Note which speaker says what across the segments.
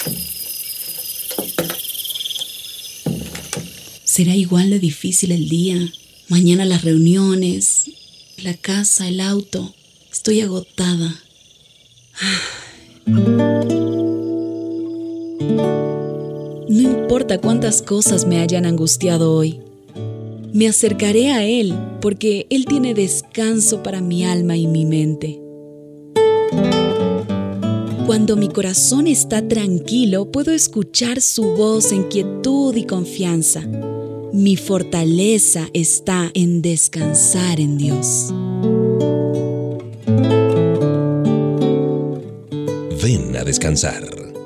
Speaker 1: Será igual de difícil el día. Mañana las reuniones, la casa, el auto. Estoy agotada. No importa cuántas cosas me hayan angustiado hoy. Me acercaré a Él porque Él tiene descanso para mi alma y mi mente. Cuando mi corazón está tranquilo, puedo escuchar su voz en quietud y confianza. Mi fortaleza está en descansar en Dios.
Speaker 2: Ven a descansar.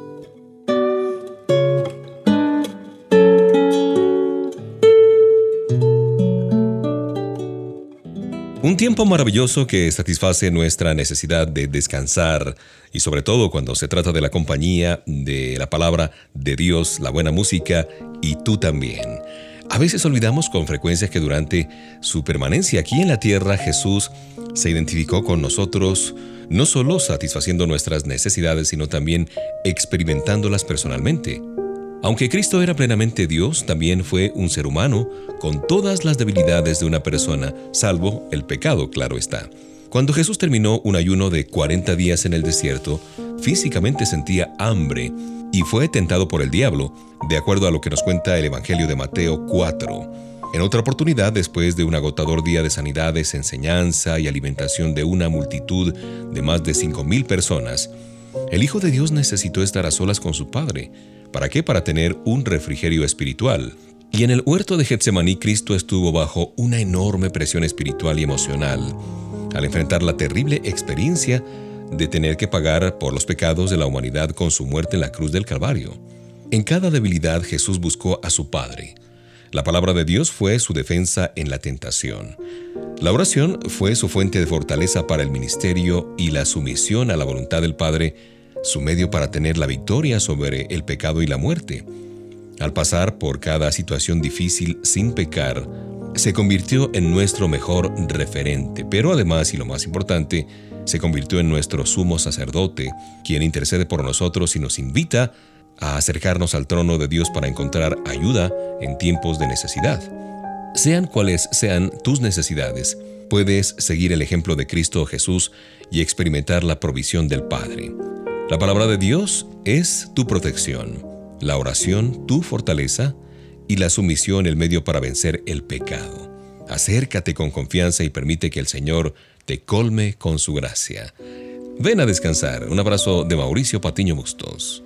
Speaker 2: Un tiempo maravilloso que satisface nuestra necesidad de descansar y sobre todo cuando se trata de la compañía, de la palabra de Dios, la buena música y tú también. A veces olvidamos con frecuencia que durante su permanencia aquí en la tierra Jesús se identificó con nosotros, no solo satisfaciendo nuestras necesidades, sino también experimentándolas personalmente. Aunque Cristo era plenamente Dios, también fue un ser humano con todas las debilidades de una persona, salvo el pecado, claro está. Cuando Jesús terminó un ayuno de 40 días en el desierto, físicamente sentía hambre y fue tentado por el diablo, de acuerdo a lo que nos cuenta el Evangelio de Mateo 4. En otra oportunidad, después de un agotador día de sanidades, enseñanza y alimentación de una multitud de más de 5,000 personas, el Hijo de Dios necesitó estar a solas con su Padre. ¿Para qué? Para tener un refrigerio espiritual. Y en el huerto de Getsemaní, Cristo estuvo bajo una enorme presión espiritual y emocional, al enfrentar la terrible experiencia de tener que pagar por los pecados de la humanidad con su muerte en la cruz del Calvario. En cada debilidad Jesús buscó a su Padre. La palabra de Dios fue su defensa en la tentación. La oración fue su fuente de fortaleza para el ministerio y la sumisión a la voluntad del Padre, su medio para tener la victoria sobre el pecado y la muerte. Al pasar por cada situación difícil sin pecar, se convirtió en nuestro mejor referente, pero además, y lo más importante, se convirtió en nuestro sumo sacerdote, quien intercede por nosotros y nos invita a acercarnos al trono de Dios para encontrar ayuda en tiempos de necesidad. Sean cuales sean tus necesidades, puedes seguir el ejemplo de Cristo Jesús y experimentar la provisión del Padre. La palabra de Dios es tu protección, la oración tu fortaleza y la sumisión el medio para vencer el pecado. Acércate con confianza y permite que el Señor te colme con su gracia. Ven a descansar. Un abrazo de Mauricio Patiño Bustos.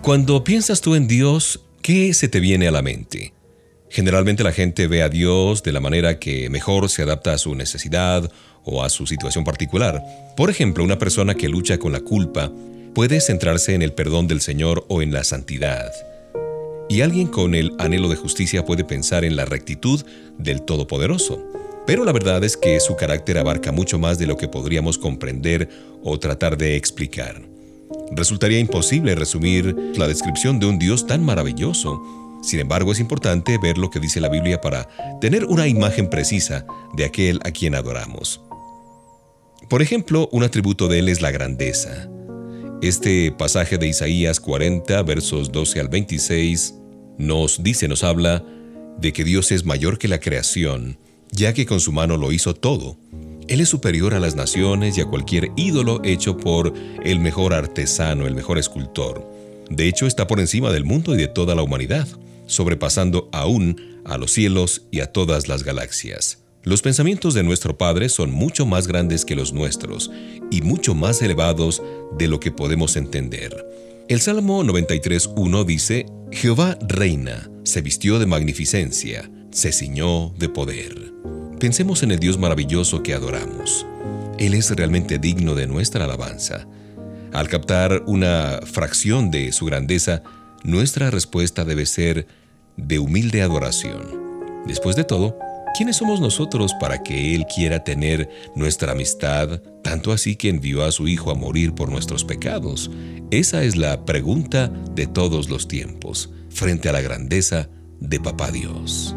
Speaker 2: Cuando piensas tú en Dios, ¿qué se te viene a la mente? Generalmente la gente ve a Dios de la manera que mejor se adapta a su necesidad o a su situación particular. Por ejemplo, una persona que lucha con la culpa puede centrarse en el perdón del Señor o en la santidad. Y alguien con el anhelo de justicia puede pensar en la rectitud del Todopoderoso. Pero la verdad es que su carácter abarca mucho más de lo que podríamos comprender o tratar de explicar. Resultaría imposible resumir la descripción de un Dios tan maravilloso. Sin embargo, es importante ver lo que dice la Biblia para tener una imagen precisa de aquel a quien adoramos. Por ejemplo, un atributo de él es la grandeza. Este pasaje de Isaías 40, versos 12 al 26, nos habla de que Dios es mayor que la creación, ya que con su mano lo hizo todo. Él es superior a las naciones y a cualquier ídolo hecho por el mejor artesano, el mejor escultor. De hecho, está por encima del mundo y de toda la humanidad, sobrepasando aún a los cielos y a todas las galaxias. Los pensamientos de nuestro Padre son mucho más grandes que los nuestros y mucho más elevados de lo que podemos entender. El Salmo 93:1 dice: Jehová reina, se vistió de magnificencia, se ciñó de poder. Pensemos en el Dios maravilloso que adoramos. Él es realmente digno de nuestra alabanza. Al captar una fracción de su grandeza, nuestra respuesta debe ser de humilde adoración. Después de todo, ¿quiénes somos nosotros para que Él quiera tener nuestra amistad, tanto así que envió a su Hijo a morir por nuestros pecados? Esa es la pregunta de todos los tiempos, frente a la grandeza de Papá Dios.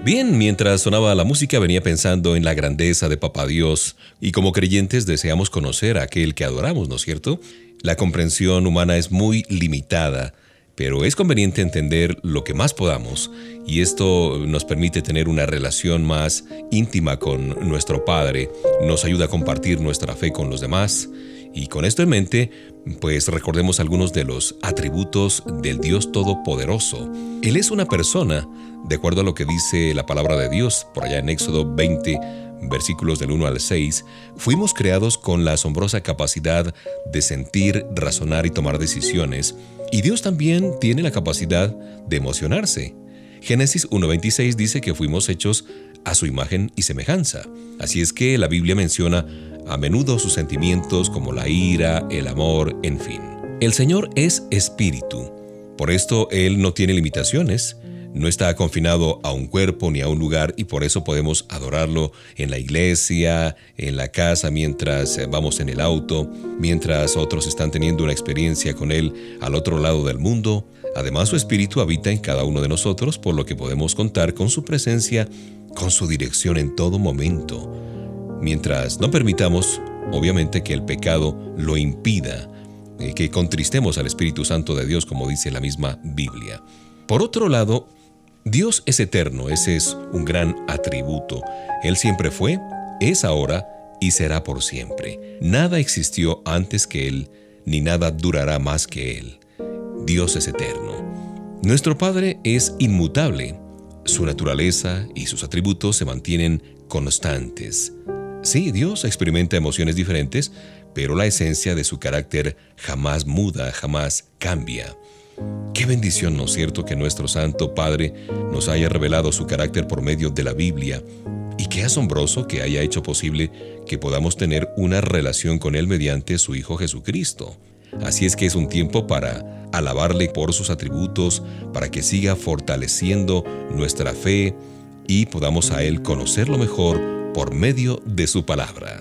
Speaker 2: Bien, mientras sonaba la música venía pensando en la grandeza de Papá Dios y como creyentes deseamos conocer a aquel que adoramos, ¿no es cierto? La comprensión humana es muy limitada, pero es conveniente entender lo que más podamos y esto nos permite tener una relación más íntima con nuestro Padre, nos ayuda a compartir nuestra fe con los demás y con esto en mente, pues recordemos algunos de los atributos del Dios Todopoderoso. Él es una persona, de acuerdo a lo que dice la palabra de Dios, por allá en Éxodo 20, versículos del 1 al 6, fuimos creados con la asombrosa capacidad de sentir, razonar y tomar decisiones, y Dios también tiene la capacidad de emocionarse. Génesis 1:26 dice que fuimos hechos a su imagen y semejanza. Así es que la Biblia menciona a menudo sus sentimientos como la ira, el amor, en fin. El Señor es espíritu. Por esto Él no tiene limitaciones, no está confinado a un cuerpo ni a un lugar y por eso podemos adorarlo en la iglesia, en la casa, mientras vamos en el auto, mientras otros están teniendo una experiencia con Él al otro lado del mundo. Además, su espíritu habita en cada uno de nosotros, por lo que podemos contar con su presencia, con su dirección en todo momento. Mientras no permitamos, obviamente, que el pecado lo impida, que contristemos al Espíritu Santo de Dios, como dice la misma Biblia. Por otro lado, Dios es eterno, ese es un gran atributo. Él siempre fue, es ahora y será por siempre. Nada existió antes que Él, ni nada durará más que Él. Dios es eterno. Nuestro Padre es inmutable. Su naturaleza y sus atributos se mantienen constantes. Sí, Dios experimenta emociones diferentes, pero la esencia de su carácter jamás muda, jamás cambia. Qué bendición, ¿no es cierto?, que nuestro Santo Padre nos haya revelado su carácter por medio de la Biblia, y qué asombroso que haya hecho posible que podamos tener una relación con Él mediante su Hijo Jesucristo. Así es que es un tiempo para alabarle por sus atributos, para que siga fortaleciendo nuestra fe y podamos a Él conocerlo mejor por medio de su palabra.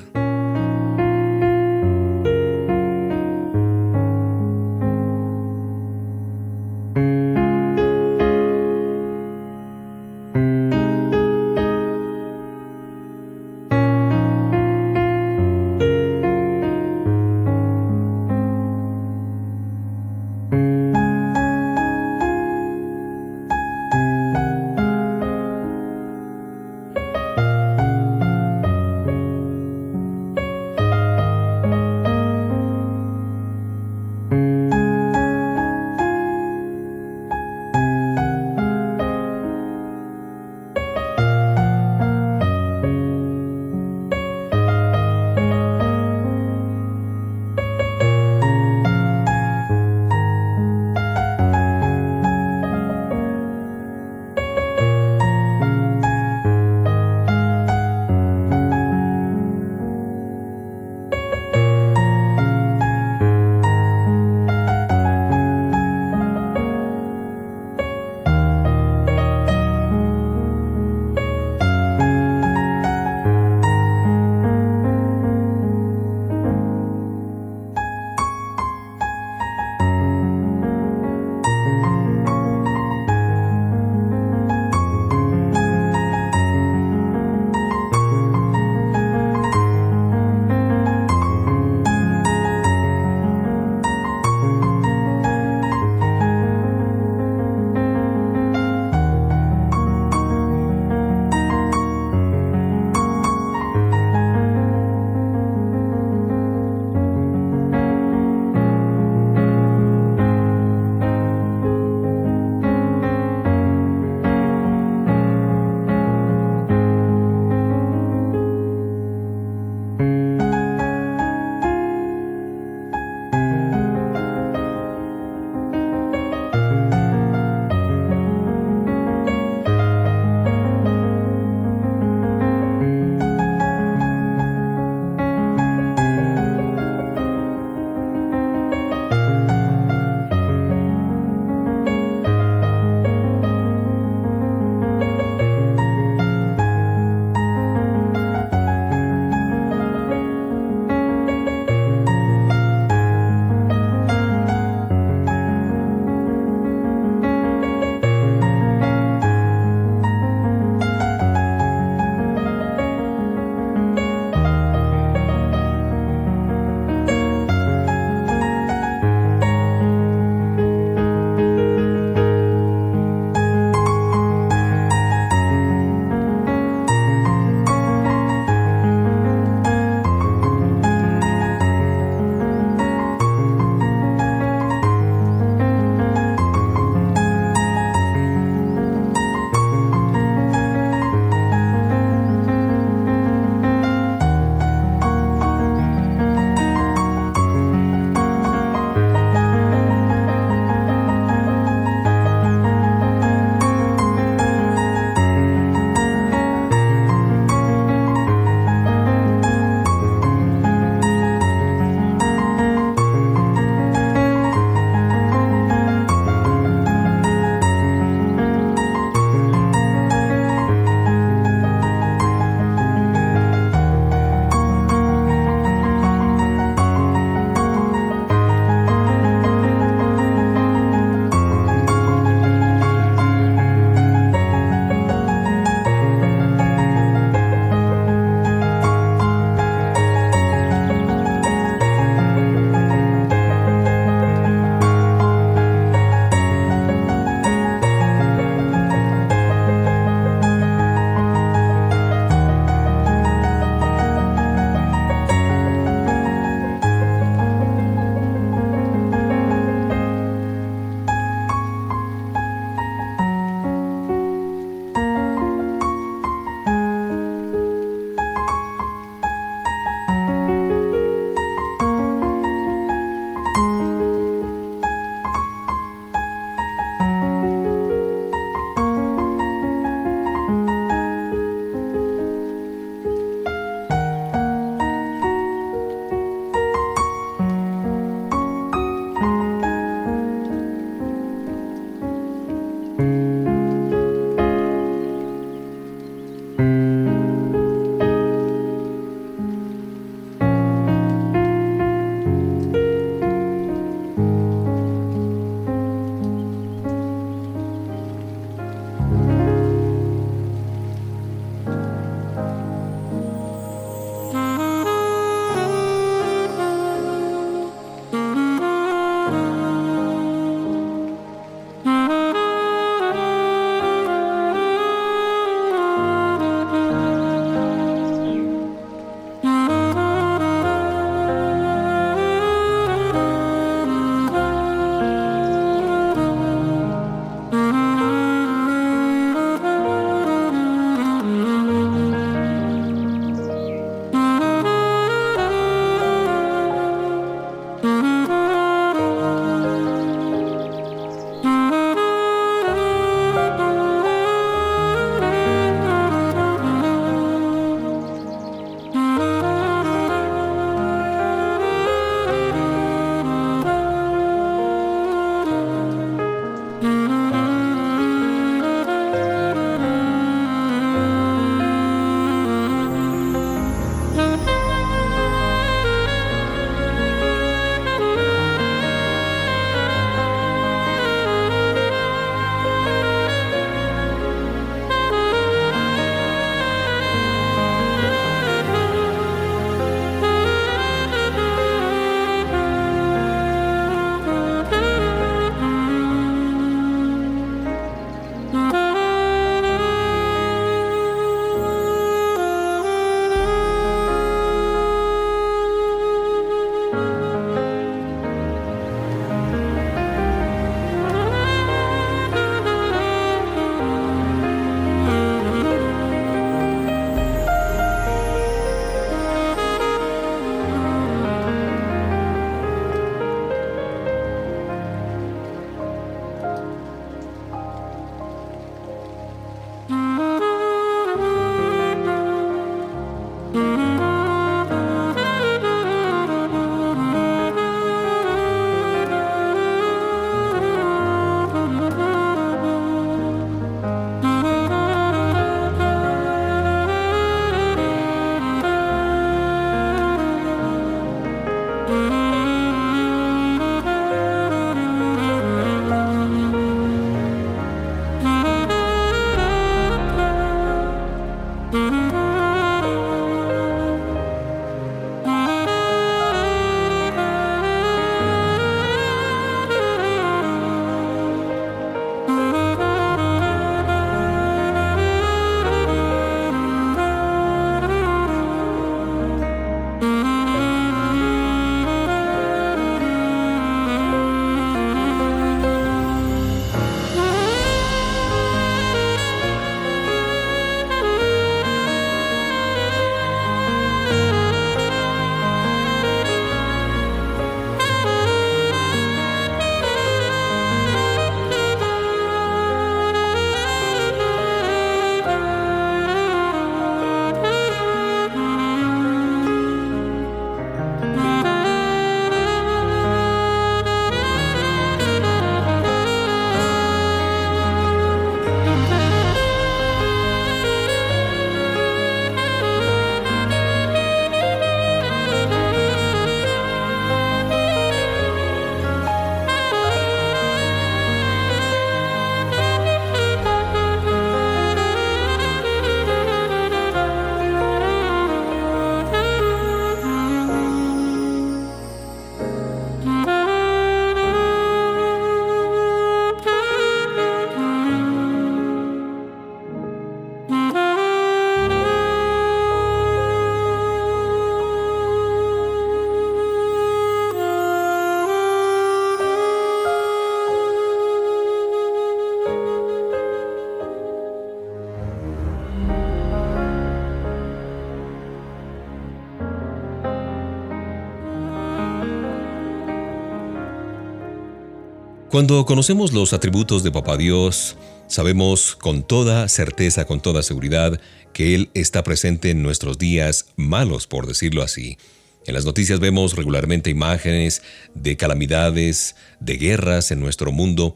Speaker 2: Cuando conocemos los atributos de Papá Dios, sabemos con toda certeza, con toda seguridad, que Él está presente en nuestros días malos, por decirlo así. En las noticias vemos regularmente imágenes de calamidades, de guerras en nuestro mundo,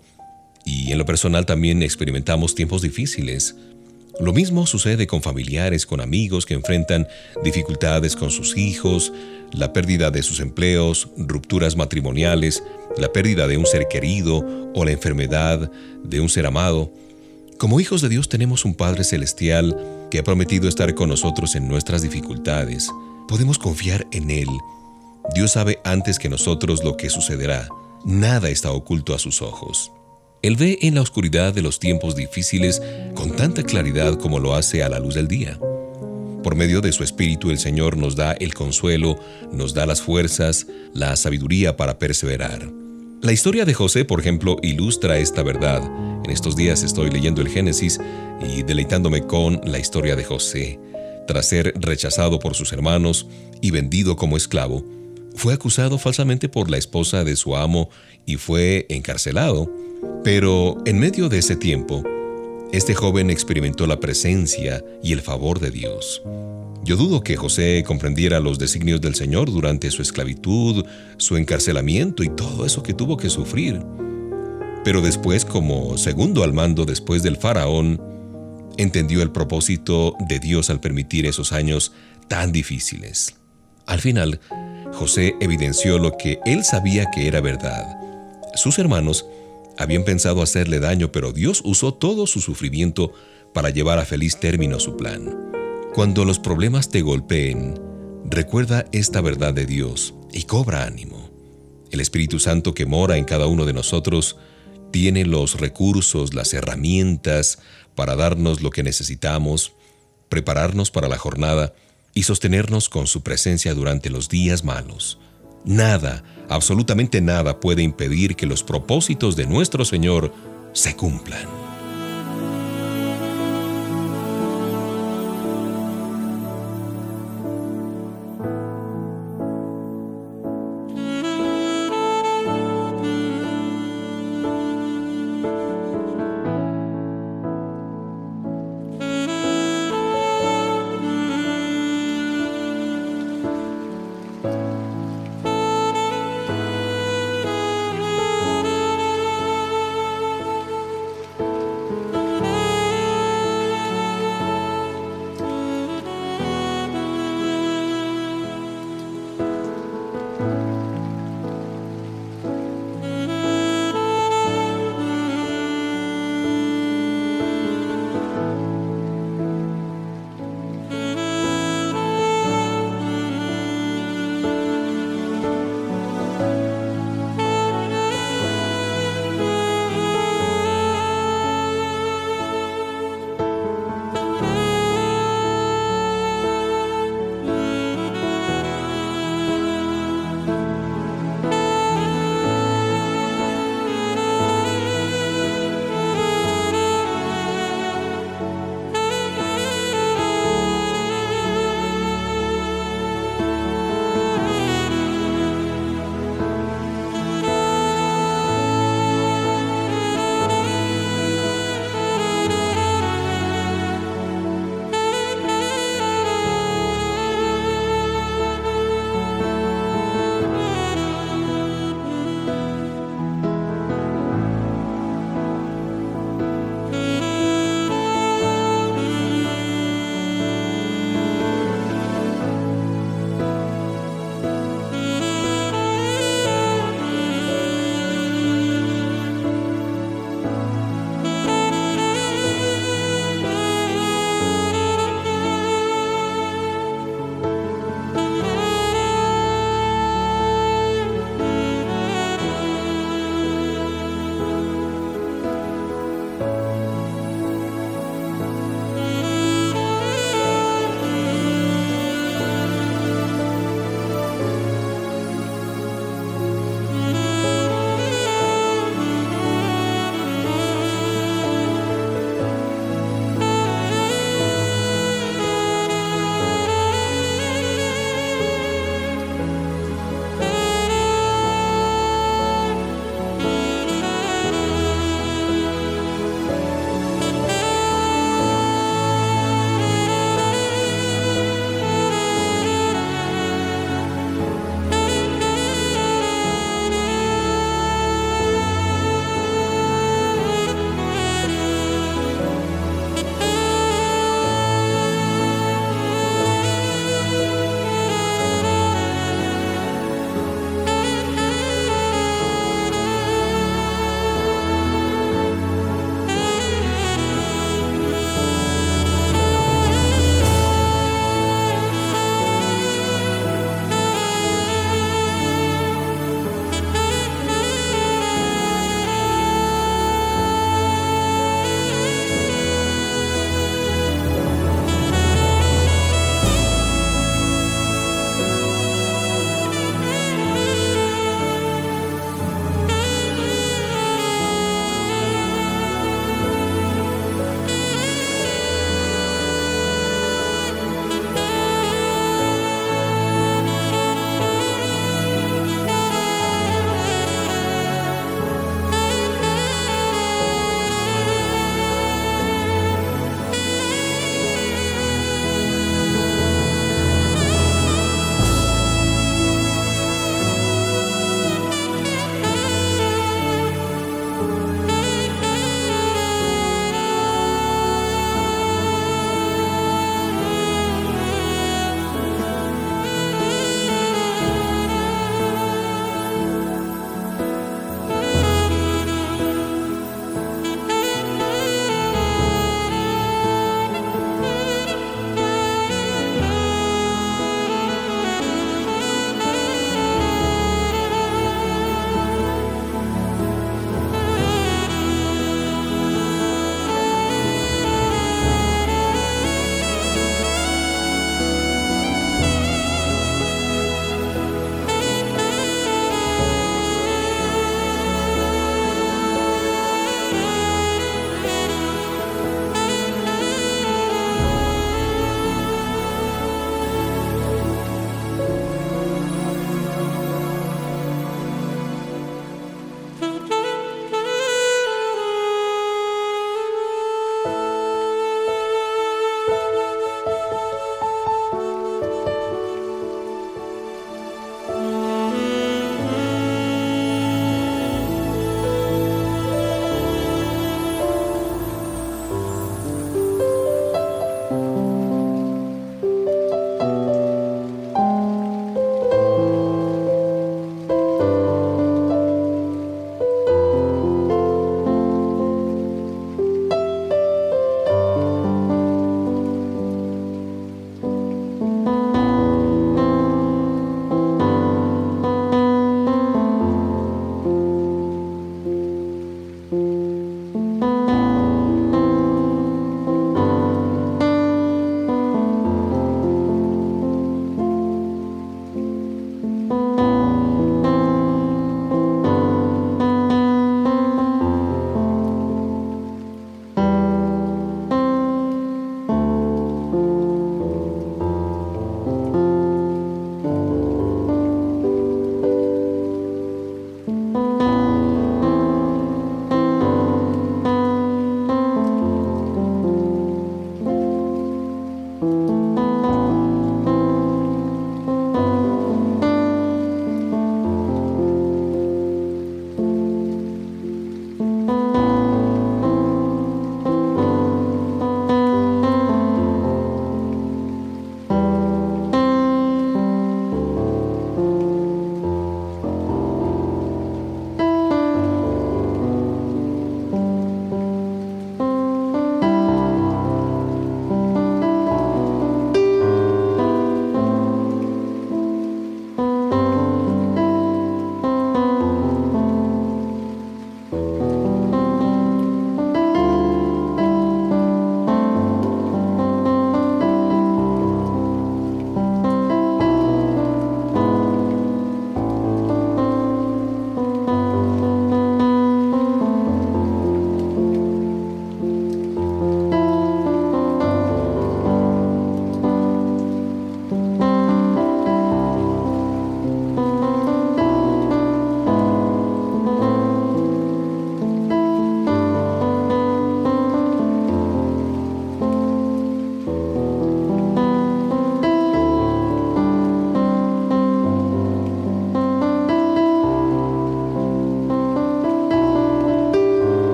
Speaker 2: y en lo personal también experimentamos tiempos difíciles. Lo mismo sucede con familiares, con amigos que enfrentan dificultades con sus hijos, la pérdida de sus empleos, rupturas matrimoniales, la pérdida de un ser querido o la enfermedad de un ser amado. Como hijos de Dios tenemos un Padre Celestial que ha prometido estar con nosotros en nuestras dificultades. Podemos confiar en Él. Dios sabe antes que nosotros lo que sucederá. Nada está oculto a sus ojos. Él ve en la oscuridad de los tiempos difíciles con tanta claridad como lo hace a la luz del día. Por medio de su Espíritu, el Señor nos da el consuelo, nos da las fuerzas, la sabiduría para perseverar. La historia de José, por ejemplo, ilustra esta verdad. En estos días estoy leyendo el Génesis y deleitándome con la historia de José. Tras ser rechazado por sus hermanos y vendido como esclavo, fue acusado falsamente por la esposa de su amo y fue encarcelado. Pero en medio de ese tiempo, este joven experimentó la presencia y el favor de Dios. Yo dudo que José comprendiera los designios del Señor durante su esclavitud, su encarcelamiento y todo eso que tuvo que sufrir. Pero después, como segundo al mando después del faraón, entendió el propósito de Dios al permitir esos años tan difíciles. Al final, José evidenció lo que él sabía que era verdad. Sus hermanos habían pensado hacerle daño, pero Dios usó todo su sufrimiento para llevar a feliz término su plan. Cuando los problemas te golpeen, recuerda esta verdad de Dios y cobra ánimo. El Espíritu Santo que mora en cada uno de nosotros tiene los recursos, las herramientas para darnos lo que necesitamos, prepararnos para la jornada y sostenernos con su presencia durante los días malos. Nada, absolutamente nada puede impedir que los propósitos de nuestro Señor se cumplan.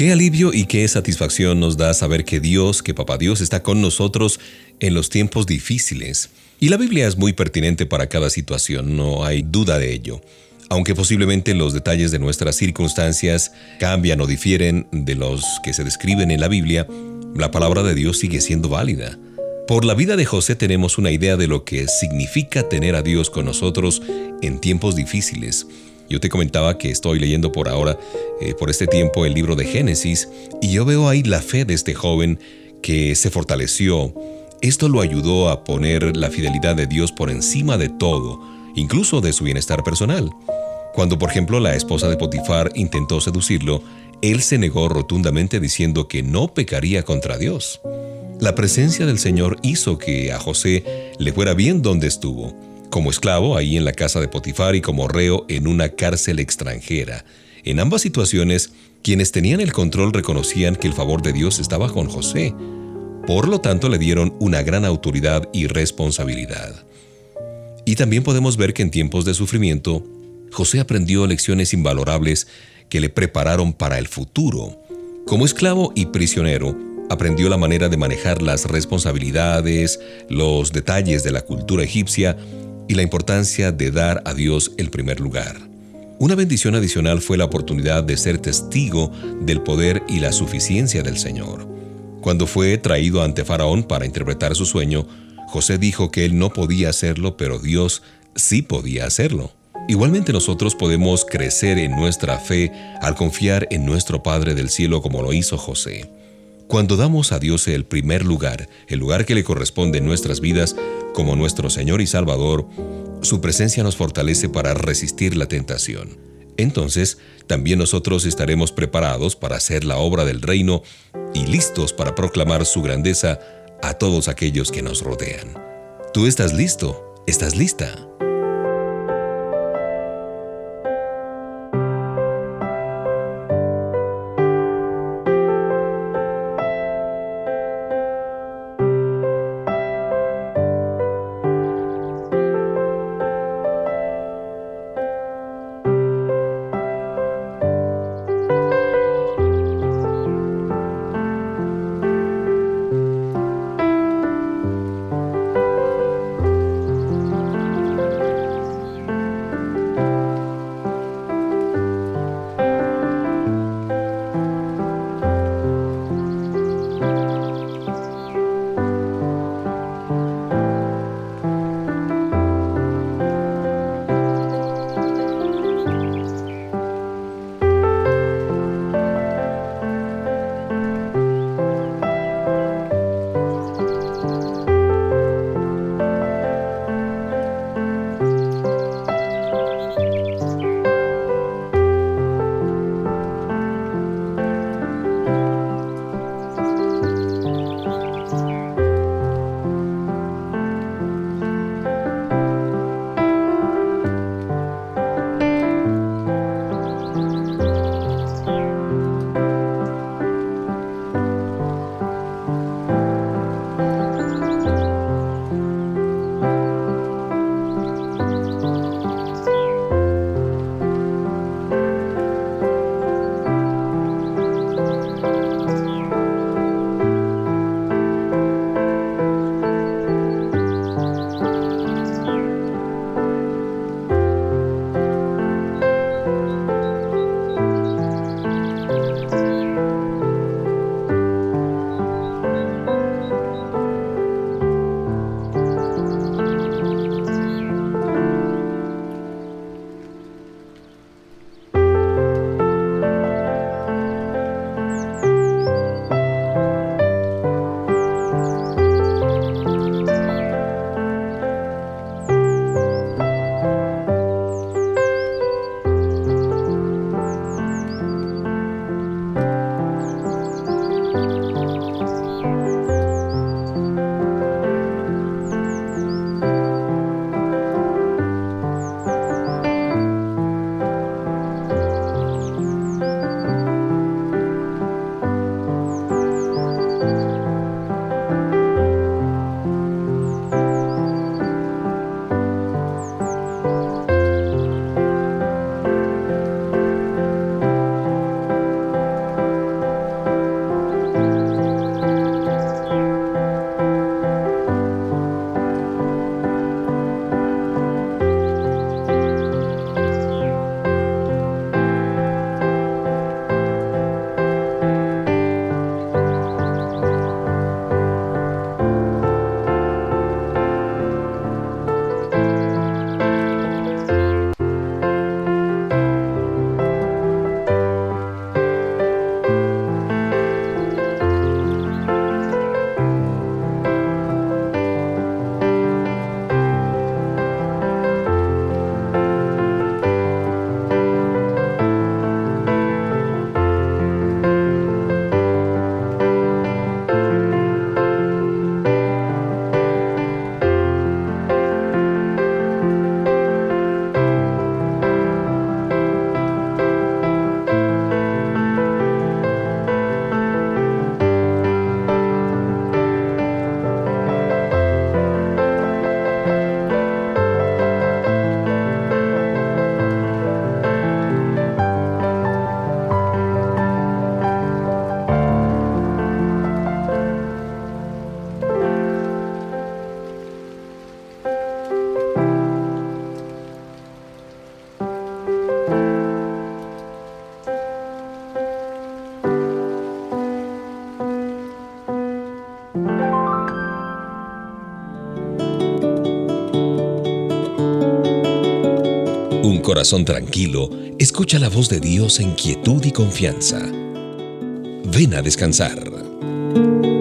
Speaker 2: Qué alivio y qué satisfacción nos da saber que Dios, que Papá Dios está con nosotros en los tiempos difíciles. Y la Biblia es muy pertinente para cada situación, no hay duda de ello. Aunque posiblemente los detalles de nuestras circunstancias cambian o difieren de los que se describen en la Biblia, la palabra de Dios sigue siendo válida. Por la vida de José tenemos una idea de lo que significa tener a Dios con nosotros en tiempos difíciles. Yo te comentaba que estoy leyendo por ahora, por este tiempo, el libro de Génesis, y yo veo ahí la fe de este joven que se fortaleció. Esto lo ayudó a poner la fidelidad de Dios por encima de todo, incluso de su bienestar personal. Cuando, por ejemplo, la esposa de Potifar intentó seducirlo, él se negó rotundamente diciendo que no pecaría contra Dios. La presencia del Señor hizo que a José le fuera bien donde estuvo, como esclavo ahí en la casa de Potifar y como reo en una cárcel extranjera. En ambas situaciones, quienes tenían el control reconocían que el favor de Dios estaba con José. Por lo tanto, le dieron una gran autoridad y responsabilidad. Y también podemos ver que en tiempos de sufrimiento, José aprendió lecciones invalorables que le prepararon para el futuro. Como esclavo y prisionero, aprendió la manera de manejar las responsabilidades, los detalles de la cultura egipcia y la importancia de dar a Dios el primer lugar. Una bendición adicional fue la oportunidad de ser testigo del poder y la suficiencia del Señor. Cuando fue traído ante Faraón para interpretar su sueño, José dijo que él no podía hacerlo, pero Dios sí podía hacerlo. Igualmente nosotros podemos crecer en nuestra fe al confiar en nuestro Padre del cielo como lo hizo José. Cuando damos a Dios el primer lugar, el lugar que le corresponde en nuestras vidas como nuestro Señor y Salvador, su presencia nos fortalece para resistir la tentación. Entonces, también nosotros estaremos preparados para hacer la obra del reino y listos para proclamar su grandeza a todos aquellos que nos rodean. ¿Tú estás listo? ¿Estás lista? Un corazón tranquilo escucha la voz de Dios en quietud y confianza. Ven a descansar.